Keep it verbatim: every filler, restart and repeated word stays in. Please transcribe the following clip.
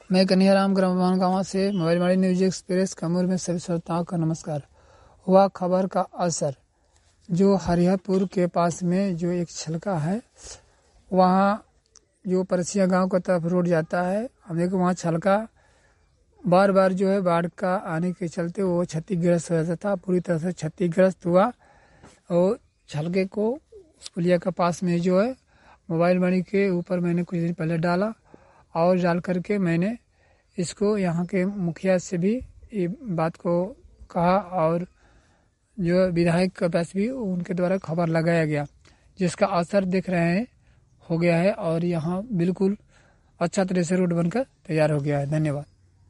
मैं कन्हैयाराम ग्राम गाँव से मोबाइल वाणी न्यूज एक्सप्रेस कमूर में सभी श्रोताओं का नमस्कार। हुआ खबर का असर, जो हरिहरपुर के पास में जो एक छलका है, वहाँ जो परसिया गांव का तरफ रोड जाता है, हमें को वहाँ छलका बार बार जो है बाढ़ का आने के चलते वो क्षतिग्रस्त हो जाता था, पूरी तरह से क्षतिग्रस्त हुआ। और छलके को उस पुलिया के पास में जो है मोबाइल वाणी के ऊपर मैंने कुछ दिन पहले डाला और डाल करके मैंने इसको यहाँ के मुखिया से भी ये बात को कहा और जो विधायक के पास भी उनके द्वारा खबर लगाया गया, जिसका असर देख रहे हैं हो गया है और यहाँ बिल्कुल अच्छा तरह से रोड बनकर तैयार हो गया है। धन्यवाद।